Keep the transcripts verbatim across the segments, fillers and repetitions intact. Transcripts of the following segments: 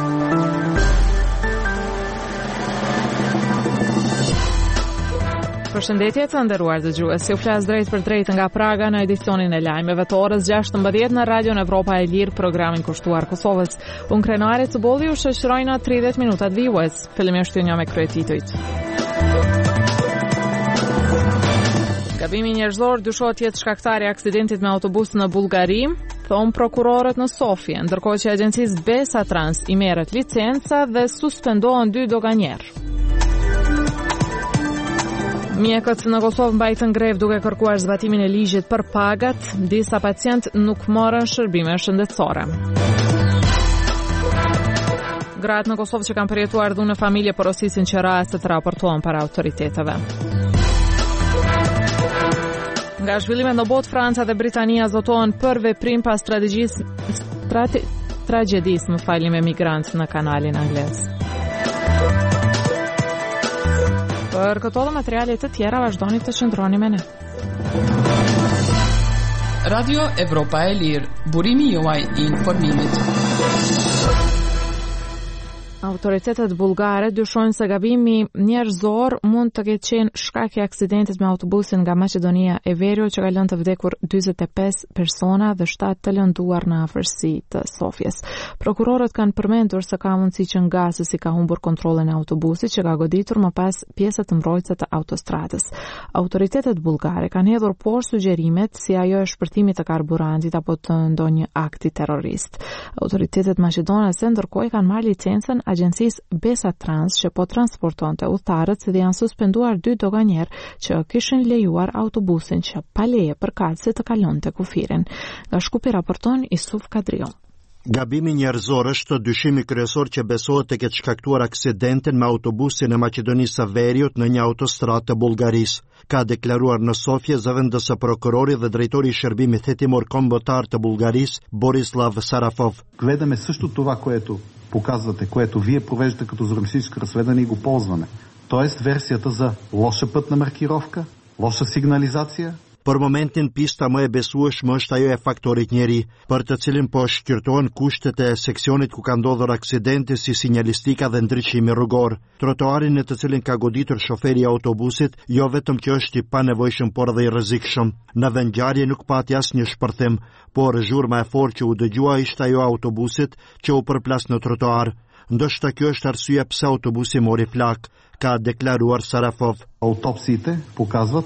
Përshëndetje të nderuar dëgjues, ju flas drejt për drejt nga Praga në edicionin e lajmeve të orës gjashtëmbëdhjetë në Radion Evropa e Lirë, programin kushtuar Kosovës. Unë Krenari të bolli u shoqërojnë tridhjetë minutat vijues. Fillimisht një me kryetitujt. Gabimi njerëzor dyshohet të jetë shkaktari i aksidentit me autobus në Bullgari, thon prokurorët në Sofje, ndërkohë që agjencisë Besa Trans i merret licenca dhe suspendohen dy doganjerë. Mjekët në Kosovë mbajtën grev duke kërkuar zbatimin e ligjit për pagat, disa pacient nuk morën shërbime shëndetësore. Gratë në Kosovë që kanë përjetuar dhunë në familje porosisin që rastet raportohen para autoriteteve. Nga zhvillimet në botë, Franca dhe Britania zotohen për veprim pas strategjisë strate, tragjedisë më falni me migrantë në kanalin anglez. Për këto dhe materialet të tjera vazhdoni të qëndroni me ne. Radio Evropa e Lirë, burimi juaj i informimit. Autoritetet bullgare dyshojnë se gabimi njerëzor mund të ketë qenë shkak i aksidentit me autobusin nga Maqedonia e Veriut që ka lënë të vdekur njëzet e pesë persona dhe shtatë të lënduar në afërsi të Sofjes. Prokurorët kanë përmendur se ka mundësi që ngasësi ka humbur kontrollin e autobusit që ka goditur më pas pjesët të mbrojtëse të autostradës. Autoritetet bullgare kanë hedhur poshtë sugjerimet si ajo e shpërtimit të karburantit apo të ndonjë akti terrorist. Autoritetet maqedonase ndërkohë kanë marrë licencën agjencisë Besa Trans që po transportonte udhëtarët dhe janë suspenduar dy doganjerë që kishin lejuar autobusin që pa leje përkatëse të kalonte kufirin. Nga Shkupi raporton Isuf Kadrio. Gabimi njerëzor është dyshimi kryesor që besohet të ketë shkaktuar aksidentin me autobusin e Maqedonisë së Veriut në një autostradë të Bullgarisë. Ka deklaruar në Sofje zëvendësë prokurori dhe drejtori i shërbimit hetimor kombëtar të Bullgarisë, Borislav Sarafov. Гледаме също това, което показвате, което вие провеждате като журналистическо разследване и го ползваме. Тоест версията за лоша пътна маркировка, лоша сигнализация. Për momentin pista më e besueshme është ajo e faktorit njeri, për të cilin po shqyrtohen kushtet e seksionit ku ka ndodhur aksidenti si sinjalistika dhe ndriçimi rrugor. Trotuarin në të cilin ka goditur shoferi i autobusit, jo vetëm që është i panevojshëm por edhe i rrezikshëm. Në vendngjarje nuk pati asnjë shpërthim, por zhurma e fortë që u dëgjua ishte ajo autobusit që u përplas në trotuar. Ndoshta kjo është arsyeja pse autobusi mori flak, ka deklaruar Sarafov. Аутопсиите показват,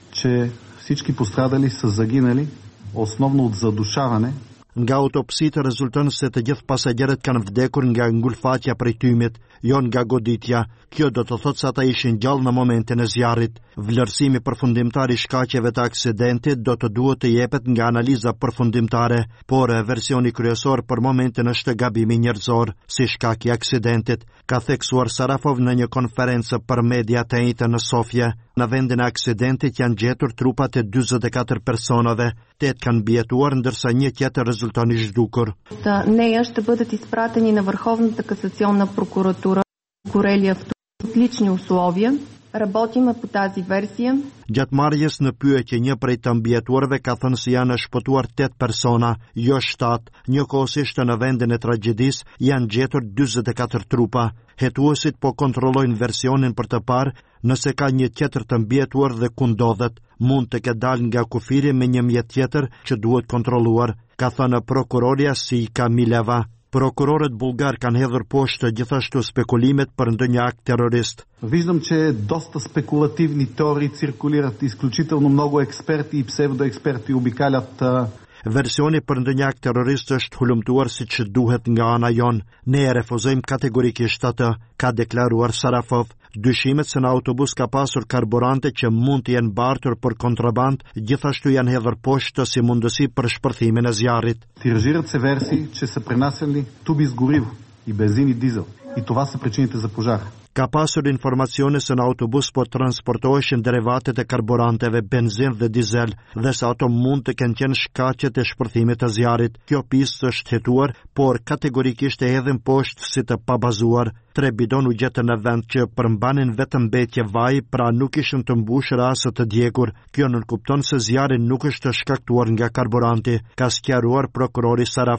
че всички пострадали са загинали основно от задушаване. Nga autopsitë rezulton se të gjithë pasagerët kanë vdekur nga ngulfatja prej tymit, jo nga goditja. Kjo do të thotë se ata ishin gjallë në momentin e zjarrit. Vlerësimi përfundimtar i shkaqeve të aksidentit do të duhet të jepet nga analiza përfundimtare, por versioni kryesor për momentin është gabimi njerëzor si shkak i aksidentit, ka theksuar Sarafov në një konferencë për media të njëjtë në Sofje. Në vendin e aksidentit janë gjetur trupat e njëzet e katër personave, tetë kanë bjetuar ndërsa një tjetër резултати ждукор. Нея ще бъдат изпратени на Върховната касационна прокуратура Корелия в отлични условия. Работиме по тази версия. Gjatë marrjes në pyetje një prej të mbjetuarve ka thënë se janë shpëtuar tetë persona, jo shtatë. Njëkohësisht në vendin e tragjedisë janë gjetur njëzet e katër trupa. Hetuesit po kontrollojnë versionin për të parë nëse ka një tjetër të mbjetuar dhe ku ndodhet. Mund të ketë dalë nga kufiri me një mjet tjetër që duhet kontrolluar, ka thënë prokuroria si Kamileva. Prokurorët bulgar kanë hedhur poshtë gjithashtu spekulimet për ndonjë akt terrorist. Виждам, че доста спекулативни теории циркулират, изключително много експерти и псевдоексперти обикалят. Versioni për ndonjë akt terrorist është hulumtuar siç duhet nga ana jon. Ne e refuzojmë kategorikisht atë, ka deklaruar Sarafov. Dyshimet se në autobus ka pasur karburante që mund të jenë bartur për kontraband, gjithashtu janë hedhur poshtë si mundësi për shpërthimin e zjarrit. Тиражират се версии, че са пренасяли туби с гориво и бензин и дизел. И това са причините за пожар. Ka pasur informacione se në autobus po transportoheshin derivatet e karburanteve, benzin dhe dizel, dhe se ato mund të kenë qenë shkaqet e shpërthimit të zjarrit. Kjo pistë është hetuar, por kategorikisht e hedhin poshtë si të pabazuar. Tre bidon u gjetën në vend që përmbanin vetëm mbetje vaj, pra nuk ishin të mbushur as të djegur. Kjo nënkupton se zjarri nuk është shkaktuar nga karburanti, ka sqaruar prokurori Sarafov.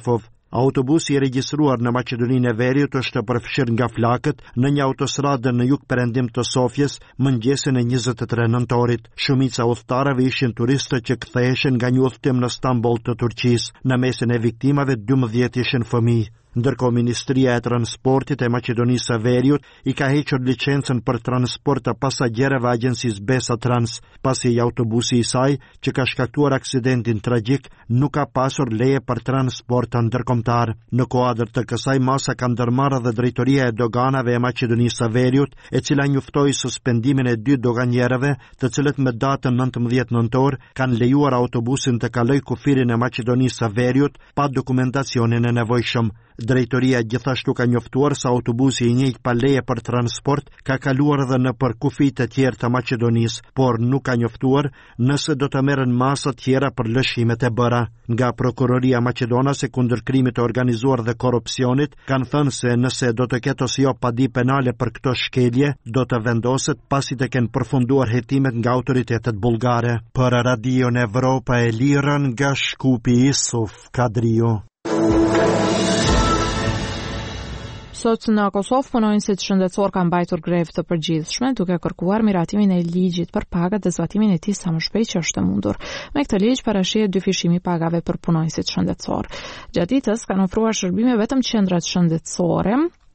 Autobusi i regjistruar në Maqedoninë e Veriut është përfshirë nga flakët në një autostradë në jug perëndim të Sofjes mëngjesin e njëzet e tre nëntorit. Shumica udhëtarëve ishin turistë që ktheheshin nga një udhëtim në Stamboll të Turqisë. Në mesin e viktimave dymbëdhjetë ishin fëmijë. Ndërkohë Ministria e Transportit e Maqedonisë së Veriut i ka hequr licencën për transport të pasagjerëve agjencisë Besa Trans, pasi autobusi i saj që ka shkaktuar aksidentin tragjik nuk ka pasur leje për transport ndërkombëtar. Në kuadër të kësaj masa ka ndërmarrë dhe Drejtoria e Doganave e Maqedonisë së Veriut, e cila njoftoi suspendimin e dy doganierëve, të cilët me datën nëntëmbëdhjetë nëntor kanë lejuar autobusin të kalojë kufirin e Maqedonisë së Veriut pa dokumentacionin e nevojshëm. Drejtoria gjithashtu ka njoftuar se autobusi i njëjtë pa leje për transport ka kaluar edhe në për kufijtë e tjerë të Maqedonisë, por nuk ka njoftuar nëse do të merren masa tjera për lëshimet e bëra. Nga Prokuroria Maqedonase kundër krimit të organizuar dhe korrupsionit kanë thënë se nëse do të ketë ose jo padi penale për këto shkelje, do të vendoset pasi të kenë përfunduar hetimet nga autoritetet bullgare. Për Radion Evropa e Lirën, nga Shkupi, Isuf Kadrio. Sot në Kosovë punonjësit shëndetësor kanë mbajtur grevë të përgjithshme duke kërkuar miratimin e ligjit për pagat dhe zbatimin e tij sa më shpejt që është e mundur. Me këtë ligj parashihet dyfishimi i pagave për punonjësit shëndetësor. Gjatë ditës kanë ofruar shërbime vetëm qendrat shëndetësore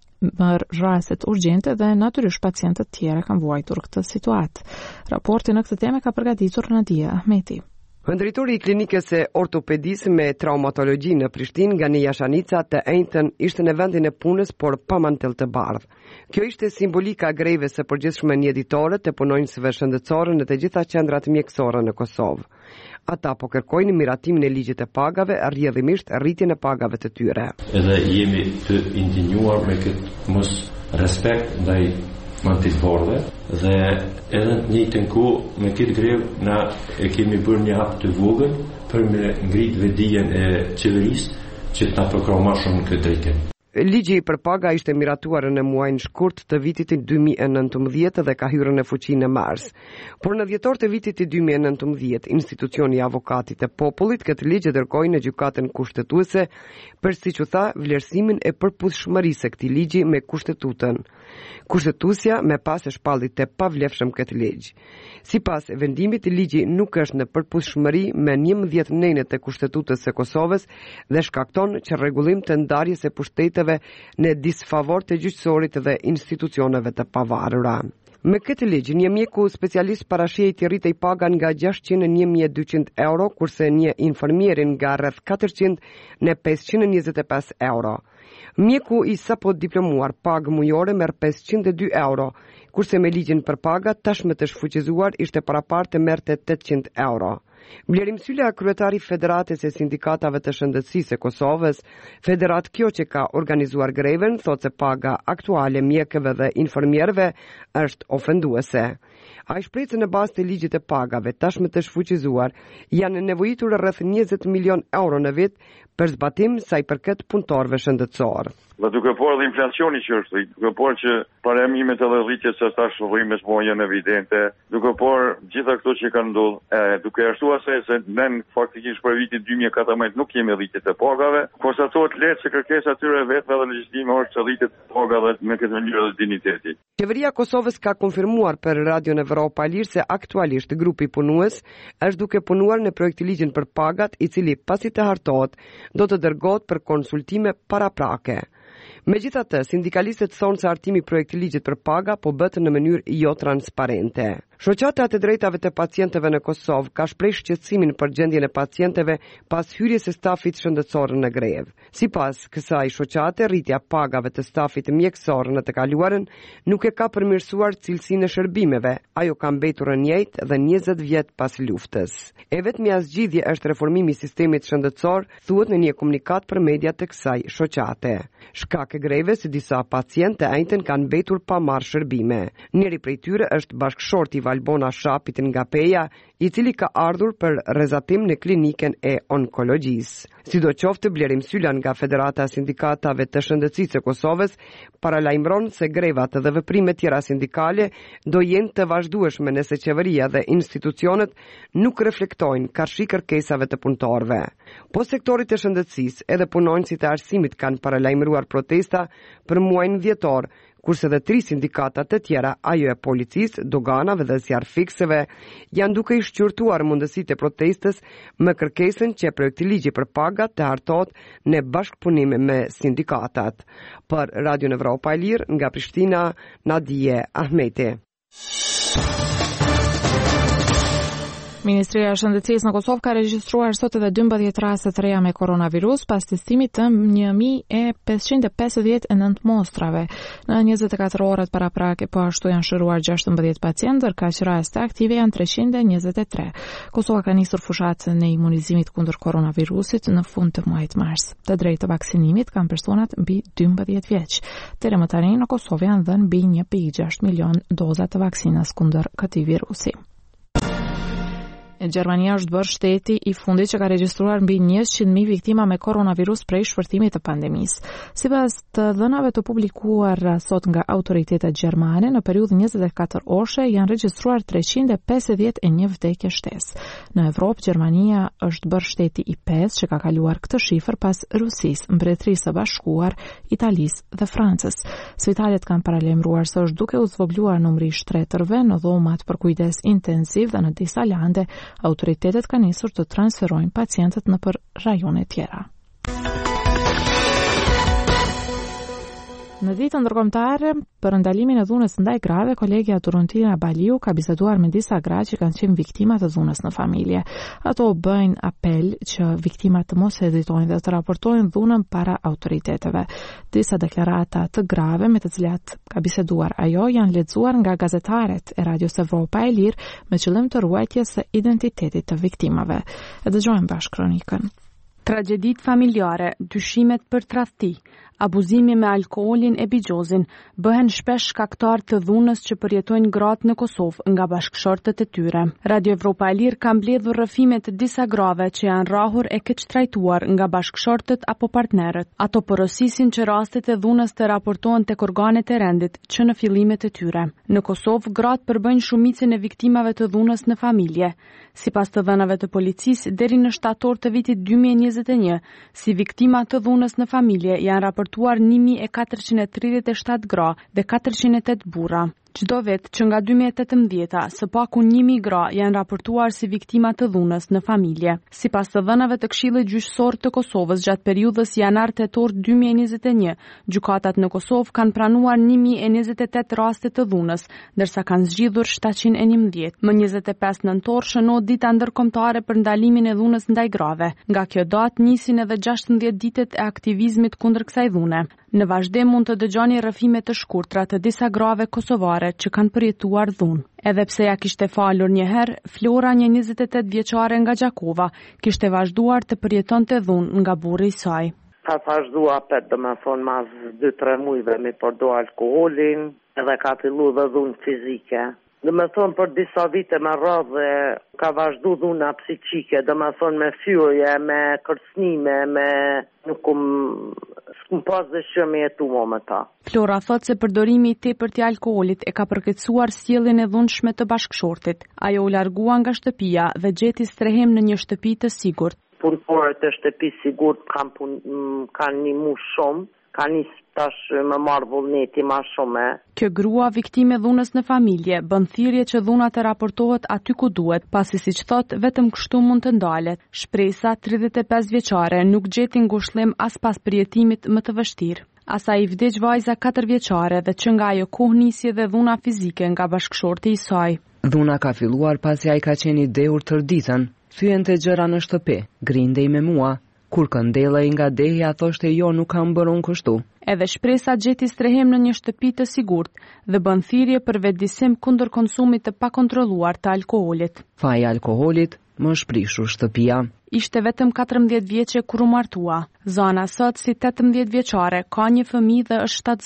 për rastet urgjente dhe natyrisht pacientët tjerë kanë vuajtur këtë situatë. Raportin në këtë temë ka përgatitur Nadia Ahmeti. Drejtori i klinikës së ortopedisë me traumatologji në Prishtinë nga Nija Shanica të enjtën ishte në vendin e punës por pa mantel të bardhë. Kjo ishte simbolika e grevës së përgjithshme mjeditore të punonjësve shëndetësorë në të gjitha qendrat mjekësore në Kosovë. Ata po kërkojnë miratimin e ligjit të pagave, rrjedhimisht rritjen e pagave të tyre. Edhe jemi të indignuar me këtë mos respekt ndaj mantilbordhe dhe edhe në njëjtën kohë me këtë grevë na e kemi bërë një hap të vogël për me ngritë vetdijen e qeverisë që ta përkrahë më shumë këtë drejtim. Ligji për paga ishte miratuar në muajin shkurt të vitit dy mijë e nëntëmbëdhjetë dhe ka hyrë në fuqi në mars. Por në dhjetor të vitit dy mijë e nëntëmbëdhjetë, institucioni i avokatit të popullit këtë ligj e dërgoi në gjykatën kushtetuese për, siç u tha, vlerësimin e përputhshmërisë së këtij ligji me kushtetutën. Kushtetuesja me pas e shpalli të pavlefshëm këtë ligj. Sipas vendimit, ligji nuk është në përputhshmëri me njëmbëdhjetë nënët e Kushtetutës së Kosovës dhe shkakton që rregullim të ndarjes së pushteteve në disfavor të gjyqësorit dhe institucioneve të pavarura. Me këtë ligj, një mjeku specialist parashihej të rritej pagan nga gjashtëqind në një mijë e dyqind euro, kurse një infermierin nga rreth katërqind në pesëqind e njëzet e pesë euro. Mjeku i sapo diplomuar pagë mujore merr pesëqind e dy euro, kurse me ligjin për paga tashmë të shfuqizuar ishte paraparte merrte tetëqind euro. Blerim Sylla, kryetari Federatës e Sindikatave të Shëndetësisë së Kosovës, federat kjo që ka organizuar greven, thotë se paga aktuale mjekëve dhe infermierëve është ofenduese. A i shpreh se në bazë të ligjit të pagave tashmë të shfuqizuar janë nevojitur rreth njëzet milion euro në vit për zbatim sa i përket punëtorëve shëndetësor. Dhe duke por dhe inflacioni që është, duke por që paramimet edhe rritjes së tash rrimes po janë evidente, duke por gjitha këto që kanë ndodhur, duke arsuar se se ne faktikisht për vitin dy mijë e katërmbëdhjetë nuk kemi rritje të pagave, konstatohet lehtë se kërkesa atyre vetëve dhe legjistimi është të rritet pagave me këtë mënyrë dhe diniteti. Qeveria e Kosovës ka konfirmuar për Radion Evropa Lirë se aktualisht grupi punues është duke punuar në projektiligjin për pagat, i cili pasi të hartohet do të dërgohet për konsultime paraprake. Megjithatë, sindikalistët thonë se hartimi i projektiligjit për paga po bëhet në mënyrë jo transparente. Shoqata e drejtave të pacientëve në Kosovë ka shprehur shqetësimin për gjendjen e pacientëve pas hyrjes së stafit shëndetësor në grevë. Sipas kësaj shoqate, rritja e pagave të stafit mjekësor në të kaluarën nuk e ka përmirësuar cilësinë e shërbimeve. Ajo ka mbetur e njëjtë dhe njëzet vjet pas luftës. E vetmja zgjidhje është reformimi i sistemit shëndetësor, thuhet në një komunikat për media të kësaj shoqate. Shkak e grevës, disa pacientë e enjtën kanë mbetur pa marrë shërbime. Njëri prej tyre është bashkëshorti Valbona Shapit nga Peja, i cili ka ardhur për rrezatim në klinikën e onkologjisë. Sidoqoftë, Blerim Sylan nga Federata e Sindikatave të Shëndetësisë së Kosovës paralajmëron se grevat dhe veprimet tjera sindikale do jenë të vazhdueshme nëse qeveria dhe institucionet nuk reflektojnë karshi kërkesave të punëtorëve. Po sektorit të shëndetësisë edhe punonjësit e arsimit kanë paralajmëruar protesta për muajin dhjetor, kurse dhe tri sindikatat të tjera, ajo e policisë, doganave dhe zjarrfikseve, janë duke i shqyrtuar mundësitë e protestës me kërkesën që projekti ligji për pagat të hartohet në bashkëpunim me sindikatat. Për Radio Evropa e Lirë, nga Prishtina, Nadije Ahmeti. Ministria e Shëndetësisë në Kosovë ka regjistruar sot edhe dymbëdhjetë raste të reja me koronavirus pas testimit të një mijë e pesëqind e pesëdhjetë e nëntë mostrave. Në njëzet e katër orët para prake, po ashtu janë shëruar gjashtëmbëdhjetë pacientë, ndërka që raste aktive janë treqind e njëzet e tre. Kosova ka nisur fushatën e imunizimit kundër koronavirusit në fund të muajit mars. Të drejtë të vaksinimit kanë personat mbi dymbëdhjetë vjeç. Deri më tani në Kosovë janë dhënë mbi një pikë gjashtë milion doza të vaksinës kundër këtij virusi. Gjermania është bërë shteti i fundit që ka regjistruar mbi njëqind mijë viktima me koronavirus prej shpërtimit të pandemisë. Sipas të dhënave të publikuar sot nga autoritetet gjermane, në periudhën njëzet e katër orëshe janë regjistruar treqind e pesëdhjetë e një vdekje shtesë. Në Evropë, Gjermania është bërë shteti i pesë që ka kaluar këtë shifër pas Rusisë, Mbretërisë së Bashkuar, Italisë dhe Francës. Spitalet kanë paralajmëruar se është duke u zvogluar numri i shtretërve në dhomat për kujdes intensiv dhe në disa lande autoritetet kanë nisur të transferojnë pacientët në për rajone tjera. Në ditën ndërkombëtare për ndalimin e dhunës ndaj grave, kolegja Turuntina Baliu ka biseduar me disa gra që kanë qenë viktima të dhunës në familje. Ato bëjnë apel që viktimat të mos hezitojnë dhe të raportojnë dhunën para autoriteteve. Disa deklarata të grave me të cilat ka biseduar ajo janë lexuar nga gazetaret e Radios Evropa e Lirë me qëllim të ruajtjes së identitetit të viktimave. E dëgjojmë bashkë kronikën. Tragjedit familjare, dyshimet për tradhti, abuzimi me alkoolin e bigjozin bëhen shpesh shkaktar të dhunës që përjetojnë gratë në Kosovë nga bashkëshortët e tyre. Radio Evropa e Lirë ka mbledhur rrëfime të disa grave që janë rrahur e keq trajtuar nga bashkëshortët apo partnerët. Ato porosisin që rastet e dhunës të raportohen tek organet e rendit që në fillimet e tyre. Në Kosovë, gratë përbëjnë shumicën e viktimave të dhunës në familje. Sipas të dhënave të policisë, deri në shtator të vitit dy mijë e njëzet e një, si viktima të dhunës në familje janë raportuar një mijë e katërqind e tridhjetë e shtatë gra dhe katërqind e tetë burra. Çdo vit që nga dy mijë e tetëmbëdhjetë, së paku një mijë gra janë raportuar si viktima të dhunës në familje. Sipas të dhënave të Këshillit Gjyqësor të Kosovës gjatë periudhës janar-tetor dy mijë e njëzet e një, gjykatat në Kosovë kanë pranuar një mijë e njëzet e tetë raste të dhunës, ndërsa kanë zgjidhur shtatëqind e njëmbëdhjetë. Më njëzet e pesë nëntor shënohet dita ndërkombëtare për ndalimin e dhunës ndaj grave. Nga kjo datë nisin edhe gjashtëdhjetë ditët e aktivizmit kundër kësaj dhune. Në vazhdim mund të dëgjoni rrëfime të shkurtra të disa grave kosovare që kanë përjetuar dhunë. Edhe pse ja kishte falur një herë, Flora, një njëzet e tetë vjeçare nga Gjakova, kishte vazhduar të përjetonte dhunë nga burri i saj. Ka vazhduar për dhe me thonë mas dy tre mujve me përdo alkoholin, edhe ka fillu dhe dhunë fizike. Dhe me thonë për disa vite me radhe ka vazhdu dhuna psiqike, dhe me thonë me fyrje, me kërcnime, me nuk kum, s'kum pas dhe shë me jetu mo me ta. Flora thot se përdorimi i tepërt i alkoolit e ka përkecuar sjelljen e dhunshme të bashkëshortit. Ajo u largua nga shtëpia dhe gjeti strehim në një shtëpi të sigurt. Punëtorët e shtëpi sigurt kanë pun, kanë një mu shumë, kanë një tash më marrë vullneti ma shumë. Kjo grua viktime dhunës në familje bën thirrje që dhuna të raportohet aty ku duhet, pasi siç thot vetëm kështu mund të ndalet. Shpresa, tridhjetë e pesë vjeçare, nuk gjeti ngushëllim as pas përjetimit më të vështirë. Asaj i vdiq vajza katër vjeçare dhe që nga ajo kohë nisi dhe dhuna fizike nga bashkëshorti i saj. Dhuna ka filluar pasi ai ka qenë i dehur tër ditën, thyente gjëra në shtëpi, grindej me mua. Kur këndellej nga deja, thoshte jo, nuk kam bërë unë kështu. Edhe shpresa gjeti strehim në një shtëpi të sigurt dhe bën thirrje për vetëdijsim kundër konsumit të pakontrolluar të alkoolit. Faji alkoolit më shprishur shtëpia. Ishte vetëm katërmbëdhjetë vjeçe kur u martua. Zana sot si tetëmbëdhjetë vjeçare ka një fëmijë dhe është shtatzën.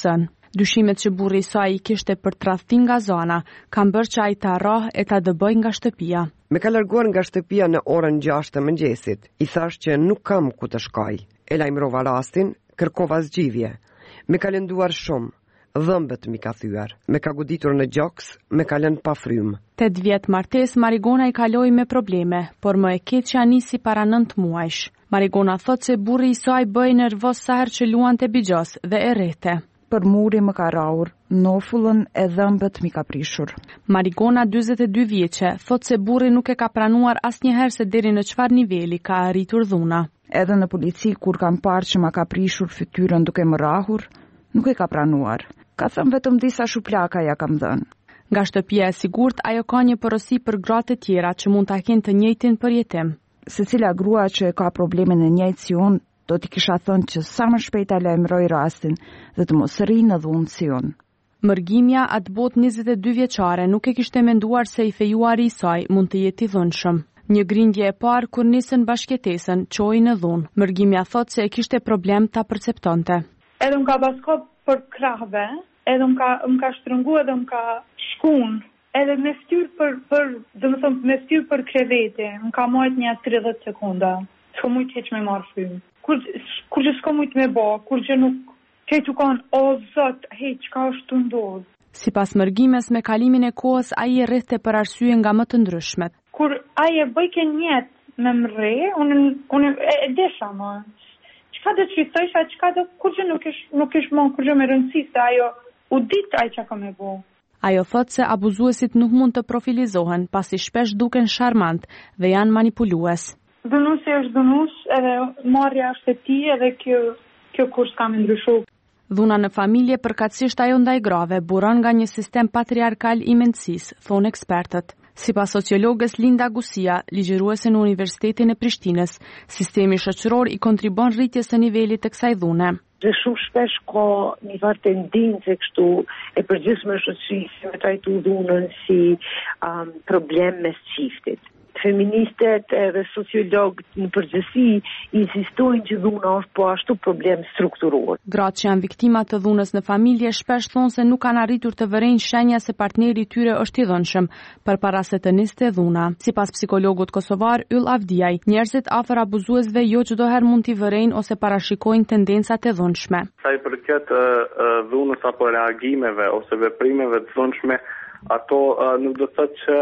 Dyshimet që burri i saj i kishte për tradhti nga zona, kanë bërë që ai ta rrohë e ta dëboj nga shtëpia. Me ka larguar nga shtëpia në orën gjashtë të mëngjesit. I thash që nuk kam ku të shkoj. E lajmërova rastin, kërkova zgjidhje. Me ka lënduar shumë. Dhëmbët mi ka thyer, me ka goditur në gjoks, me ka lënë pa frymë. Tet vjet martes, Marigona i kaloi me probleme, por më e keqja nisi para nëntë muajsh. Marigona thot se burri i saj bëi nervoz sa herë që luante bigjos dhe e rrete. Për muri më ka rraur, nofullën e dhëmbët mi ka prishur. Marigona, dyzet e dy vjeçe, thot se burri nuk e ka pranuar asnjëherë se deri në çfarë niveli ka arritur dhuna. Edhe në polici kur kam parë që ma ka prishur fytyrën duke më rrahur, nuk e ka pranuar. Ka thënë vetëm disa shuplaka ja kam dhënë. Nga shtëpia e sigurt, ajo ka një porosi për gratë të tjera që mund ta kenë të njëjtin përjetim. Secila grua që ka probleme në njëjtë si unë, do t'i kisha thënë që sa më shpejt ta lajmëroj rastin dhe të mos rrinë në dhunë si unë. Mërgimja atë botë njëzet e dy vjeçare nuk e kishte menduar se i fejuari i saj mund të jetë i dhunshëm. Një grindje e parë kur nisën bashkëtesën çoi në dhunë. Mërgimja thot se e kishte problem ta perceptonte. Edhe më ka paskop për krahve, edhe më ka më ka shtrëngu edhe më ka shkun, edhe me fytyrë për për, domethënë me fytyrë për krevete, më ka marrë një tridhjetë sekonda. S'ka mujt hiç me marr frymë. Kur kur që s'ka mujt me bë, kur që nuk çetu kanë o zot, hiç ka ashtu ndodh. Sipas mërgimes, me kalimin e kohës ai e rrethte për arsye nga më të ndryshmet. Kur ai e bëi kenjet me mrre, unë unë e desha më. Çka do të thosh, çka do kur që nuk ish nuk ish më kur që me rëndësi se ajo u dit ai çka ka me bë. Ajo thot se abuzuesit nuk mund të profilizohen, pasi shpesh duken sharmant dhe janë manipulues. Dhunusi është dhunus, edhe marrja është e tij, edhe kjo kjo kurs ka më ndryshuar. Dhuna në familje, përkatësisht ajo ndaj grave, buron nga një sistem patriarkal i mendësisë, thonë ekspertët. Sipas sociologës Linda Gusia, ligjëruese në Universitetin e Prishtinës, sistemi shoqëror i kontribon rritjes së nivelit të kësaj dhune. Dhe shumë shpesh ka një farë tendencë kështu e përgjithshme shoqërisë me trajtu dhunën si um, problem mes çiftit. Feministët edhe sociologët në përgjithësi insistojnë që dhuna është po ashtu problem strukturor. Gratë që janë viktima të dhunës në familje shpesh thonë se nuk kanë arritur të vërejnë shenja se partneri i tyre është i dhunshëm, përpara se të niste dhuna. Sipas psikologut kosovar Yll Avdiaj, njerëzit afër abuzuesve jo çdoherë mund t'i vërejnë ose parashikojnë tendencat e dhunshme. Sa i përket dhunës apo reagimeve ose veprimeve të dhunshme, ato nuk do të thotë që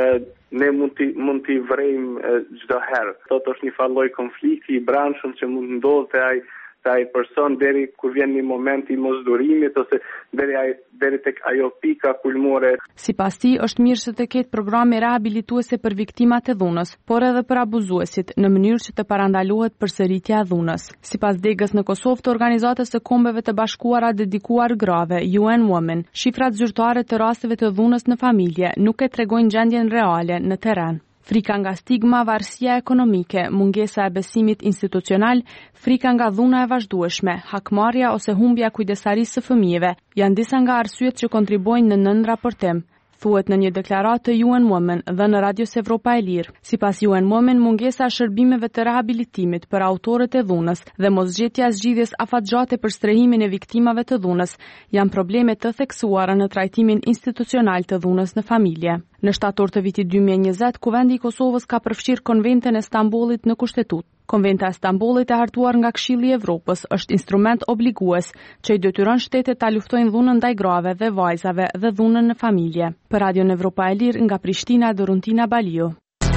ne mund t'i mund t'i vrejmë çdo herë. Sot është një farë konflikti i brendshëm që mund ndodhë te ai te ai person deri kur vjen një moment i mosdurimit ose deri ai deri tek ajo pika kulmore. Sipas tij është mirë se të ketë programe rehabilituese për viktimat e dhunës, por edhe për abuzuesit, në mënyrë që të parandalohet përsëritja e dhunës. Sipas degës në Kosovë të Organizatës së Kombeve të Bashkuara dedikuar grave, U N Women, shifrat zyrtare të rasteve të dhunës në familje nuk e tregojnë gjendjen reale në terren. Frika nga stigma, varësia ekonomike, mungesa e besimit institucional, frika nga dhuna e vazhdueshme, hakmarrja ose humbja kujdesarisë së fëmijëve, janë disa nga arsyet që kontribojnë në nënraportim, thuhet në një deklaratë të U N Women dhe në Radios Evropa e Lirë. Sipas U N Women, mungesa e shërbimeve të rehabilitimit për autorët e dhunës dhe mosgjetja e zgjidhjes afatgjate për strehimin e viktimave të dhunës janë probleme të theksuara në trajtimin institucional të dhunës në familje. Në shtator të vitit dy mijë e njëzet, Kuvendi i Kosovës ka përfshirë Konventën e Stambollit në Kushtetutë. Konventa e Stambollit e hartuar nga Këshilli i Evropës është instrument obligues që i detyron shtetet ta luftojnë dhunën ndaj grave dhe vajzave dhe dhunën në familje. Për Radion Evropa e Lirë nga Prishtina, Doruntina Baliu.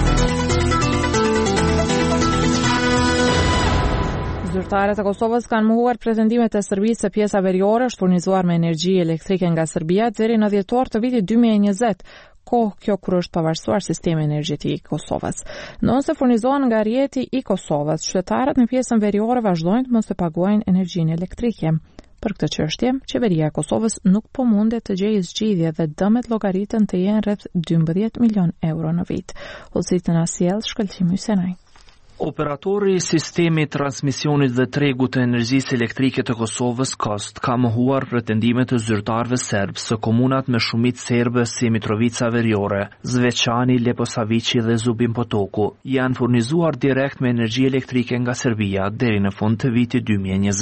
Zyrtarët e Kosovës kanë mohuar pretendimet e Serbisë se pjesa veriore është furnizuar me energji elektrike nga Serbia deri në dhjetor të vitit dy mijë e njëzet. Kohë kjo kur është pavarësuar sistemi energjetik i Kosovës. Nëse furnizohen nga rrjeti i Kosovës, qytetarët në pjesën veriore vazhdojnë të mos të paguajnë energjinë elektrike. Për këtë çështje, qeveria e Kosovës nuk po mundet të gjejë zgjidhje dhe dëmet llogaritën të jenë rreth dymbëdhjetë milion euro në vit. Ose na sjell shkëlqim Hysenaj. Operatori i sistemit transmisionit dhe tregut të energjisë elektrike të Kosovës, Kost, ka mohuar pretendimet e zyrtarëve serb së komunat me shumicë serbe si Mitrovica Veriore, Zveçani, Leposavici dhe Zubin Potoku, janë furnizuar direkt me energji elektrike nga Serbia deri në fund të vitit dy mijë e njëzet.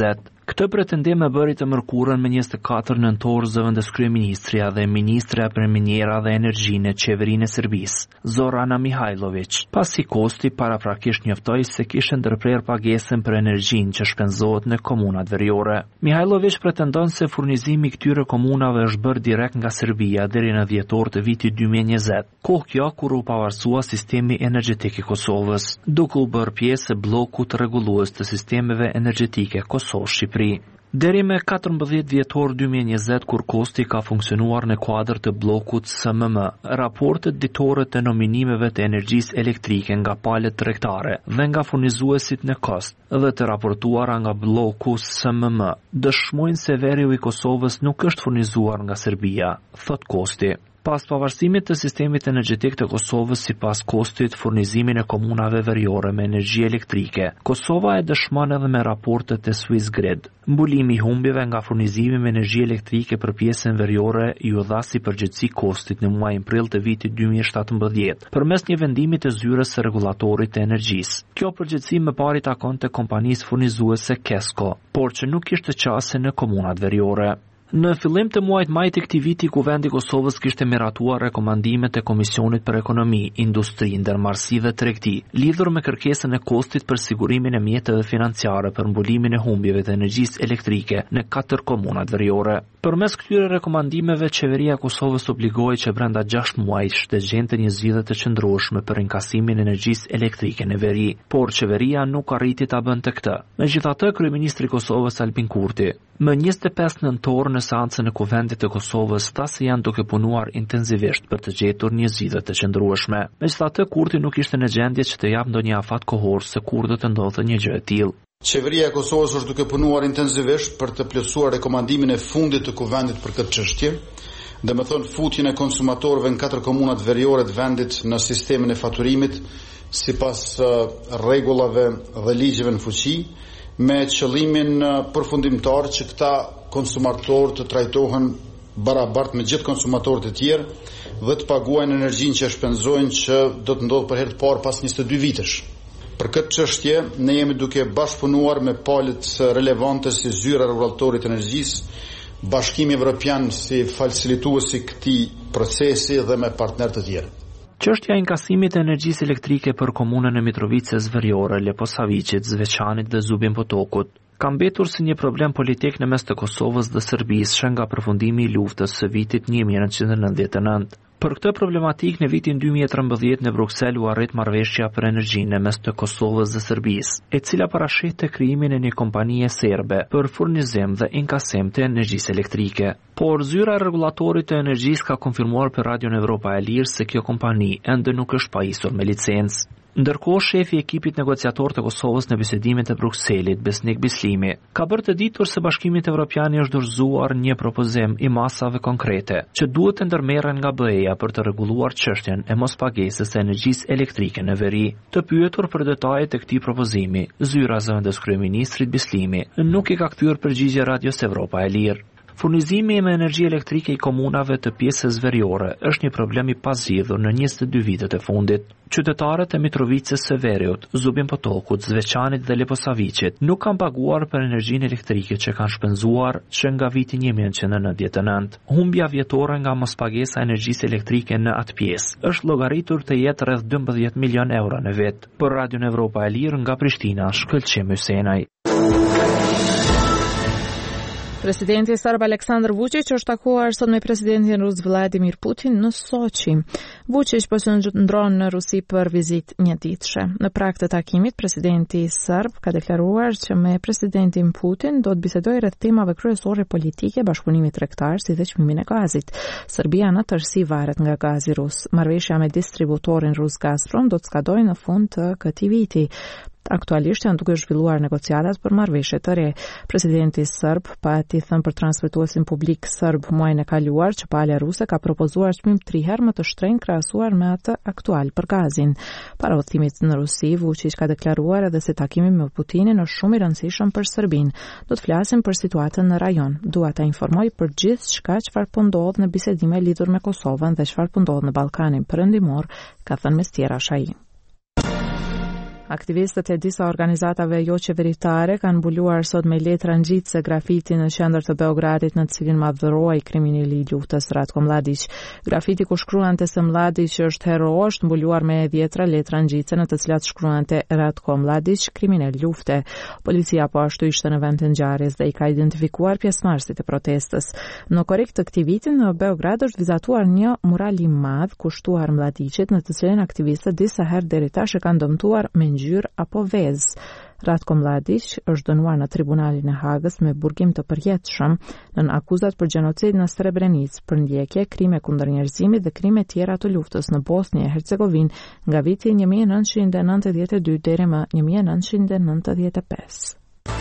Këtë pretendim e bëri të mërkurën me njëzet e katër nëntor zëvendës kryeministrja dhe ministre për minjera dhe energjinë e qeverinë e Serbisë, Zorana Mihajlović, pasi kosti paraprakisht njoftoi se kishte ndërprer pagesën për energjinë që shpenzohet në komunat veriore. Mihajlović pretendon se furnizimi këtyre komunave është bërë direkt nga Serbia deri në dhjetor të vitit dy mijë e njëzet. Kohë kjo kur u pavarësua sistemi energjetik i Kosovës, duke u bërë pjesë e bllokut rregullues të sistemeve energjetike Kosovë-Shqipëri. Deri me katërmbëdhjetë dhjetor dy mijë e njëzet, kur kosti ka funksionuar në kuadër të bllokut S M M, raportet ditore të nominimeve të energjisë elektrike nga palët tregtare dhe nga furnizuesit në kost dhe të raportuara nga bloku S M M dëshmojnë se veriu i Kosovës nuk është furnizuar nga Serbia, thot Kosti. Pas pavarësimit të sistemit energjetik të Kosovës sipas Kostit furnizimin e komunave veriore me energji elektrike, Kosova e dëshmon edhe me raportet e Swissgrid. Mbulimi i humbjeve nga furnizimi me energji elektrike për pjesën veriore ju dha si përgjegjësi Kostit në muajin prill të vitit dy mijë e shtatëmbëdhjetë, përmes një vendimi të zyrës së rregullatorit të energjisë. Kjo përgjegjësi më pari takon të kompanisë furnizuese Kesko, por që nuk kishte qasje në komunat veriore. Në fillim të muajit maj të këtij viti, Kuvendi i Kosovës kishte miratuar rekomandimet e Komisionit për Ekonomi, Industri, Ndërmarrësi dhe Tregti, lidhur me kërkesën e Kostit për sigurimin e mjeteve financiare për mbulimin e humbjeve të energjisë elektrike në katër komunat veriore. Përmes këtyre rekomandimeve, qeveria e Kosovës obligohej që brenda gjashtë muajsh të gjente një zgjidhje të qëndrueshme për inkasimin e energjisë elektrike në veri, por qeveria nuk arriti ta bënte këtë. Megjithatë, kryeministri i Kosovës Albin Kurti, më njëzet e pesë nëntor në seancën e Kuvendit të Kosovës, tha se janë duke punuar intensivisht për të gjetur një zgjidhje të qëndrueshme. Megjithatë, Kurti nuk ishte në gjendje që të jap ndonjë afat kohor se kur do të ndodhte një gjë e tillë. Qeveria e Kosovës është duke punuar intensivisht për të plotësuar rekomandimin e fundit të Kuvendit për këtë çështje, dhe më thonë futjen e konsumatorëve në katër komunat veriore të vendit në sistemin e faturimit sipas rregullave dhe ligjeve në fuqi, me qëllimin përfundimtar që këta konsumatorë të trajtohen barabart me gjithë konsumatorët e tjerë dhe të paguajnë energjinë që shpenzojnë, që do të ndodhë për herë të parë pas njëzet e dy vitesh. Për këtë çështje ne jemi duke bashkëpunuar me palët relevante si zyra rregullatorit të energjisë, Bashkimi Evropian si facilituesi i këtij procesi dhe me partnerë të tjerë. Çështja e inkasimit të energjisë elektrike për komunën e Mitrovicës Veriore, Leposavicit, Zveçanit dhe Zubin Potokut ka mbetur si një problem politik në mes të Kosovës dhe Serbisë nga përfundimi i luftës së vitit një mijë e nëntëqind e nëntëdhjetë e nëntë. Për këtë problematik në vitin dy mijë e trembëdhjetë në Bruksel u arrit marrëveshja për energjinë mes të Kosovës dhe Serbisë, e cila parashihte krijimin e një kompanie serbe për furnizim dhe inkasim të energjisë elektrike. Por zyra e rregullatorit të energjisë ka konfirmuar për Radion Evropa e Lirë se kjo kompani ende nuk është pajisur me licencë. Ndërkohë, shefi i ekipit negociator të Kosovës në bisedimet e Brukselit, Besnik Bislimi, ka bërë të ditur se Bashkimi Evropian është dorëzuar një propozim i masave konkrete që duhet të ndërmerren nga B E-ja për të rregulluar çështjen e mospagesës së energjisë elektrike në veri. Të pyetur për detajet e këtij propozimi, zyra zëvendës kryeministrit Bislimi nuk i ka kthyer përgjigje Radios Evropa e Lirë. Furnizimi me energji elektrike i komunave të pjesës veriore është një problem i pazgjidhur në njëzet e dy vitet e fundit. Qytetarët e Mitrovicës së Veriut, Zubin Potokut, Zveçanit dhe Leposavicit nuk kanë paguar për energjinë elektrike që kanë shpenzuar që nga viti një mijë e nëntëqind e nëntëdhjetë e nëntë. Humbja vjetore nga mospagesa e energjisë elektrike në atë pjesë është llogaritur të jetë rreth dymbëdhjetë milion euro në vit. Për Radion Evropa e Lirë nga Prishtina, Shkëlqim Hysenaj. Presidenti serb Aleksandar Vučić është takuar sot me presidentin rus Vladimir Putin në Sochi. Vučić po qëndron në Rusi për vizitë njëditëshe. Në prag të takimit, presidenti serb ka deklaruar që me presidentin Putin do të bisedojë rreth temave kryesore politike, bashkëpunimit tregtar si dhe çmimin e gazit. Serbia në tërësi varet nga gazi rus. Marrëveshja me distributorin rus Gazprom do të skadojë në fund të këtij viti. Aktualisht janë duke zhvilluar negociatat për marrëveshje të re. Presidenti serb pati thënë për transmetuesin publik serb muajin e kaluar që palja ruse ka propozuar çmim tri herë më të shtrenjtë krahasuar me atë aktual për gazin. Para udhëtimit në Rusi, Vučić ka deklaruar edhe se takimi me Putinin është shumë i rëndësishëm për Serbinë. Do të flasim për situatën në rajon. Dua ta informoj për gjithçka çfarë po ndodh në bisedime lidhur me Kosovën dhe çfarë po ndodh në Ballkanin Perëndimor, ka thënë mes tjerash ai. Aktivistët e disa organizatave jo qeveritare kanë mbuluar sot me letra ngjitse grafiti në qendër të Beogradit, në të cilin madhërohej kriminali i luftës Ratko Mladić. Grafiti ku shkruante se Mladić është hero është mbuluar me dhjetra letra ngjitse në të cilat shkruante Ratko Mladić, kriminal lufte. Policia po ashtu ishte në vend të ngjarjes dhe i ka identifikuar pjesëmarrësit e protestës. Në korrekt të këtij viti në Beograd është vizatuar një mural i madh kushtuar Mladićit, në të cilin aktivistët disa herë deri tash e kanë dëmtuar me ngjyrë apo vezë. Ratko Mladić është dënuar në tribunalin e Hagës me burgim të përjetshëm nën akuzat për gjenocid në Srebrenicë, për ndjekje, krime kundër njerëzimit dhe krime tjera të luftës në Bosnjë e Hercegovinë nga viti një mijë e nëntëqind e nëntëdhjetë e dy deri më një mijë e nëntëqind e nëntëdhjetë e pesë.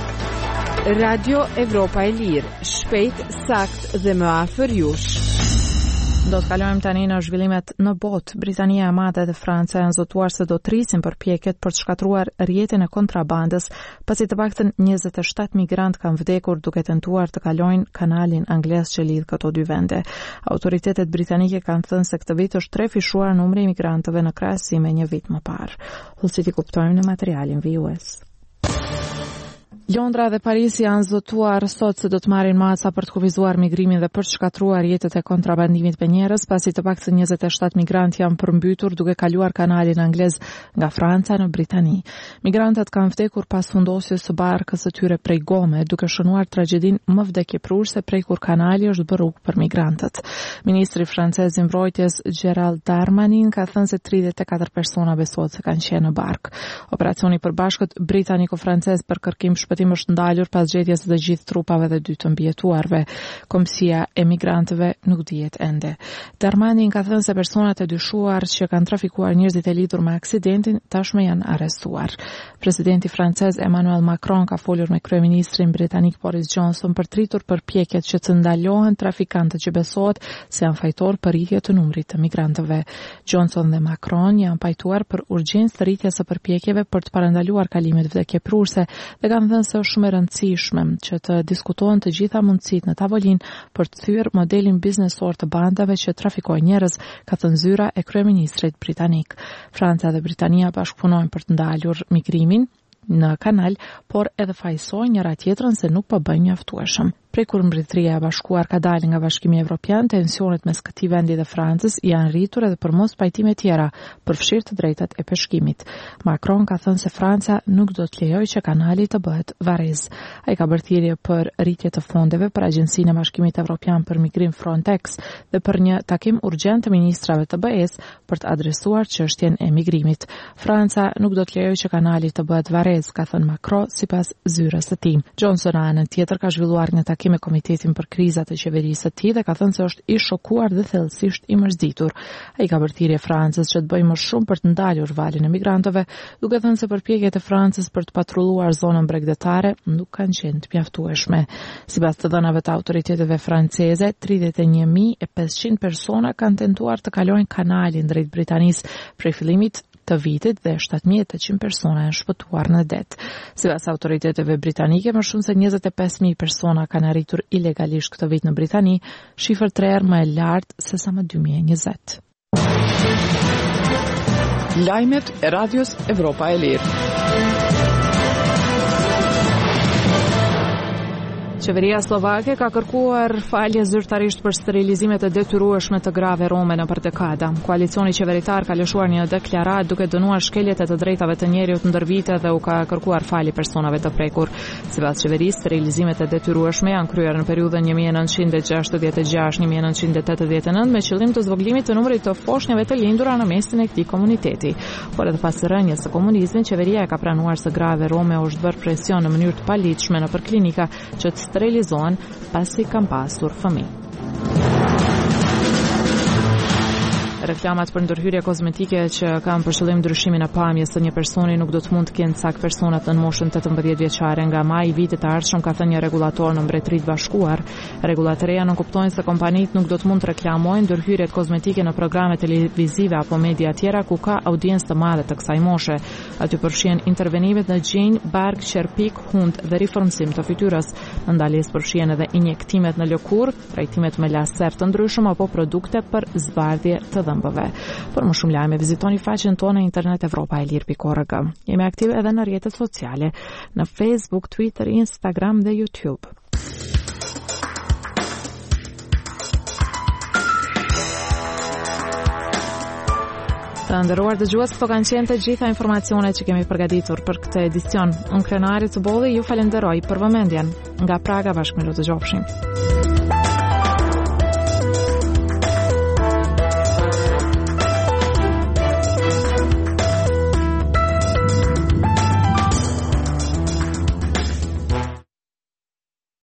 Radio Evropa e Lirë, shpejt, sakt dhe më afër jush. Do të kalojmë tani në zhvillimet në botë. Britania e Madhe dhe Franca janë zotuar se do të rrisin përpjekjet për të shkatruar rrjetin e kontrabandës, pasi të paktën njëzet e shtatë migrant kanë vdekur duke tentuar të kalojnë kanalin anglez që lidh këto dy vende. Autoritetet britanike kanë thënë se këtë vit është trefishuar numri i migrantëve në krahasim me një vit më parë. Hullësit i kuptojmë në materialin V U S. Londra dhe Paris janë zotuar sot se do të marrin masa për të kufizuar migrimin dhe për të shkatruar rrjetet e kontrabandimit me njerëz, pasi të paktën njëzet e shtatë migrantë janë përmbytur duke kaluar kanalin anglez nga Franca në Britani. Migrantët kanë vdekur pas fundosjes së barkës së tyre prej Gome, duke shënuar tragjedinë më vdekjepruese prej kur kanali është bërë rrugë për migrantët. Ministri francez i mbrojtjes Gerald Darmanin ka thënë se tridhjetë e katër persona besohet se kanë qenë në barkë. Operacioni i përbashkët britaniko-francez për kërkim shpëtimi është ndalur pas gjetjes së të gjithë trupave dhe dy të mbijetuarve. Komisia e migrantëve nuk dihet ende. Darmanin ka thënë se personat e dyshuar që kanë trafikuar njerëzit e lidhur me aksidentin tashmë janë arrestuar. Presidenti francez Emmanuel Macron ka folur me kryeministrin britanik Boris Johnson për tritur përpjekjet që të ndalohen trafikantët që besohet se janë fajtor për rritje të numrit të migrantëve. Johnson dhe Macron janë pajtuar për urgjencë të rritjes së përpjekjeve për të parandaluar kalimet vdekjepruese dhe kanë thënë se është shumë e rëndësishme që të diskutohen të gjitha mundësitë në tavolinë për të thyer modelin biznesor të bandave që trafikojnë njerëz, ka thënë zyra e kryeministrit britanik. Franca dhe Britania bashkëpunojnë për të ndalur migrimin në kanal, por edhe fajsojnë njëra tjetrën se nuk po bëjnë mjaftueshëm. Prej kur Mbretëria e Bashkuar ka dalë nga Bashkimi Evropian, tensionet mes këtij vendi dhe Francës janë rritur edhe për mos pajtime tjera, përfshirë të drejtat e peshkimit. Macron ka thënë se Franca nuk do të lejojë që kanali të bëhet varrez. Ai ka bërë thirrje për rritje të fondeve për Agjencinë e Bashkimit Evropian për Migrim Frontex dhe për një takim urgjent të ministrave të B E-s për të adresuar çështjen e migrimit. Franca nuk do të lejojë që kanali të bëhet varrez, ka thënë Macron sipas zyrës së tij. Johnson anën tjetër ka zhvilluar një me Komitetin për krizat e qeverisë së tij dhe ka thënë se është i shokuar dhe thellësisht i mërzitur. Ai ka bërë thirrje Francës që të bëjë më shumë për të ndalur valin e migrantëve, duke thënë se përpjekjet e Francës për të patrulluar zonën bregdetare nuk kanë qenë të mjaftueshme. Sipas të dhënave të autoriteteve franceze, tridhjetë e një mijë e pesëqind persona kanë tentuar të kalojnë kanalin drejt Britanisë prej fillimit të vitit dhe shtatë mijë e tetëqind persona janë shpëtuar në det. Sipas autoriteteve britanike, më shumë se njëzet e pesë mijë persona kanë arritur ilegalisht këtë vit në Britani, shifër tre herë më e lartë se sa më dy mijë e njëzet. Lajmet e Radios Evropa e Lirë. Qeveria slovake ka kërkuar falje zyrtarisht për sterilizimet e detyrueshme të grave rome në dekada. Koalicioni qeveritar ka lëshuar një deklaratë duke dënuar shkeljet e të drejtave të njerëzit ndër vite dhe u ka kërkuar falje personave të prekur. Sipas qeverisë, sterilizimet e detyrueshme janë kryer në periudhën një mijë e nëntëqind e gjashtëdhjetë e gjashtë - një mijë e nëntëqind e tetëdhjetë e nëntë me qëllim të zvogëlimit të numrit të foshnjave të lindura në mesin e këtij komuniteti. Por edhe pas rënies së komunizmit, qeveria e ka pranuar se grave rome u është bërë presion në mënyrë të paligjshme nëpër klinika që të sterilizohen pasi kanë pasur fëmijë. Reklamat për ndërhyrje kozmetike që kanë për qëllim ndryshimin e pamjes së një personi nuk do të mund të kenë cak personat në moshën tetëmbëdhjetë vjeçare nga maj i vitit të ardhshëm, ka thënë një rregullator në Mbretërinë e Bashkuar. Rregullatoria nuk kuptojnë se kompanitë nuk do të mund të reklamojnë ndërhyrjet kozmetike në programe televizive apo media tjera ku ka audiencë të madhe të kësaj moshe. Aty përfshihen intervenimet në gjinj, bark, qerpik, hund dhe riformësim të fytyrës. Në ndalesë përfshihen edhe injektimet në lëkurë, trajtimet me laser të ndryshëm apo produkte për zbardhje të dhëmbëve. Për më shumë lajme vizitoni faqen tonë në internet evropa e lirë pikë org. Jemi aktiv edhe në rrjetet sociale, në Facebook, Twitter, Instagram dhe YouTube. Të nderuar dëgjues, këto kanë qenë të gjitha informacionet që kemi përgatitur për këtë edicion. Unë Krenari të Bolli ju falenderoj për vëmendjen. Nga Praga bashkë me lu të gjofshim.